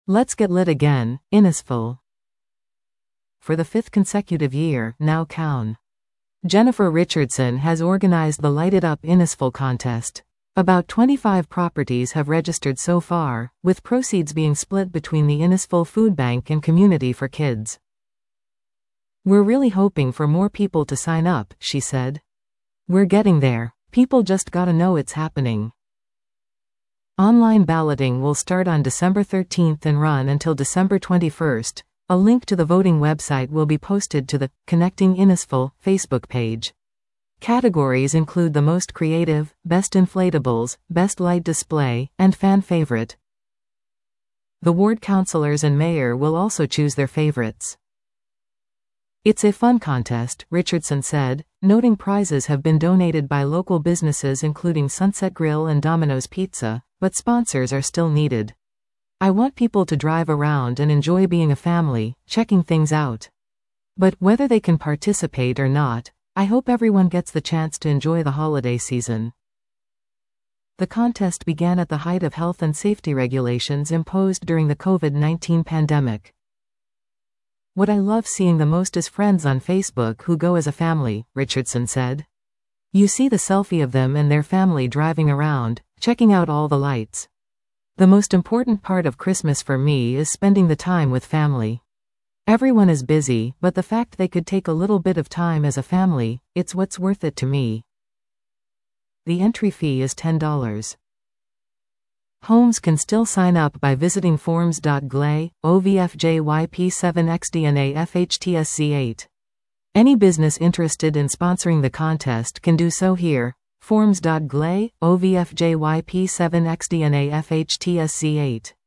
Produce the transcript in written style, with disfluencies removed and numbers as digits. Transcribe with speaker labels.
Speaker 1: Let's get lit again, Innisful. For the 5th consecutive year, now Cown. Jennifer Richardson has organized the Light It Up Innisful contest. About 25 properties have registered so far, with proceeds being split between the Innisful Food Bank and Community for Kids. We're really hoping for more people to sign up, she said. We're getting there. People just gotta know it's happening. Online balloting will start on December 13th and run until December 21st. A link to the voting website will be posted to the Connecting Innisful Facebook page. Categories include the most creative, best inflatables, best light display, and fan favorite. The ward councillors and mayor will also choose their favorites. It's a fun contest, Richardson said, noting prizes have been donated by local businesses including Sunset Grill and Domino's Pizza, but sponsors are still needed. I want people to drive around and enjoy being a family, checking things out. But whether they can participate or not, I hope everyone gets the chance to enjoy the holiday season. The contest began at the height of health and safety regulations imposed during the COVID-19 pandemic. What I love seeing the most is friends on Facebook who go as a family, Richardson said. You see the selfie of them and their family driving around, checking out all the lights. The most important part of Christmas for me is spending the time with family. Everyone is busy, but the fact they could take a little bit of time as a family, it's what's worth it to me. The entry fee is $10. Homes can still sign up by visiting forms.gla, OVFJYP7XDNA FHTSC8. Any business interested in sponsoring the contest can do so here, forms.gla, OVFJYP7XDNA FHTSC8.